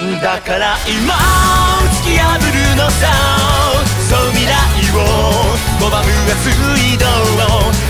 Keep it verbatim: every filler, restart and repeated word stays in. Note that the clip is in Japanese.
だから今突き破るのさ、そう未来を拒む熱い道を